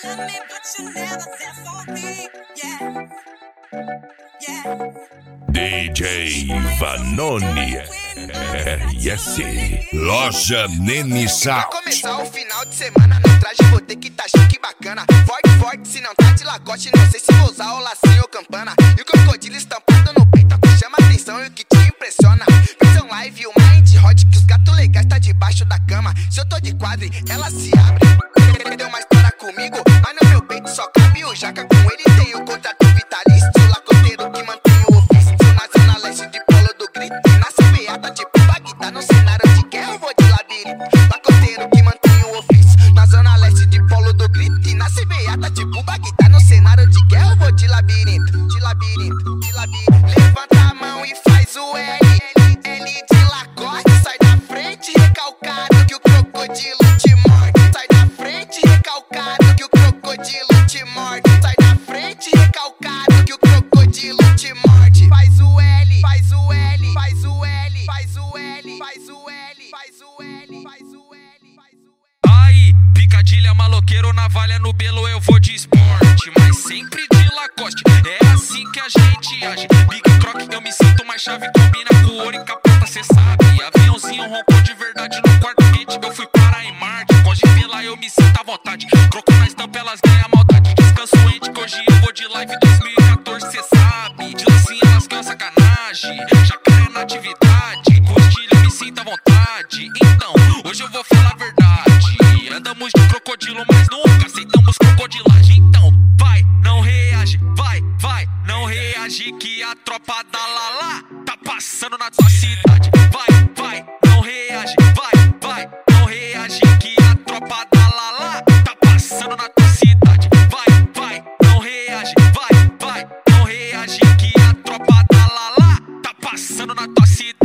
DJ Vanoni, RS, Loja Nene Sound. Pra começar o final de semana, no traje vou ter que tá chique bacana. Forte, forte, se não tá de lacoste, não sei se vou usar o lacinho ou campana. E o crocodilo estampado no peito, que chama atenção e o que te impressiona. Versão live, o mind hot, que os gatos legais tá debaixo da cama. Se eu tô de quadre, ela se abre. Deu uma história comigo, mas no meu peito só cabe o jaca. Com ele tem o contrato vitalício, lacoteiro que mantém o ofício. Na zona leste de Polo do Grito, na CBA tá tipo Bagdá. No cenário de guerra eu vou de labirinto, lacoteiro que mantém o ofício. Na zona leste de Polo do Grito, na CBA tá tipo Bagdá. No cenário de guerra eu vou de labirinto, de labirinto, de labirinto. Levanta a mão e faz o L, L de lacoste. Sai da frente recalcado que o crocodilo te morde. Sai da frente recalcado que o crocodilo te morde. Sai da frente recalcado que o crocodilo te morde. Faz o L, faz o L, faz o L, faz o L, faz o L, faz o L, faz o L, faz o L. Aí, picadilha, maloqueiro, navalha no belo, eu vou de esporte, mas sempre de Lacoste. É assim que a gente age. Big Croc, eu me sinto mais chave, combina com ouro e capota, cê sabe. Aviãozinho roncou de verdade no quarto quente, eu fui parar em Marte. Congela lá, eu me sinto à vontade. Croco na estampa, elas ganham maldade. Descanso ente, que hoje eu vou de live 2014, cê sabe. De lacinha, elas ganham sacanagem. Jacaré na atividade, costilha, eu me sinto à vontade. Então, hoje eu vou falar a verdade. Andamos de crocodilo, mas nunca aceitamos crocodilagem. Então, vai, não reage, vai, não reage, que a tropa da Lala tá passando na tua cidade. Vai, não reage, vai, não reage, que a tropa da Lala tá passando na tua cidade. Vai, não reage, vai, não reage, que a tropa da Lala tá passando na tua cidade.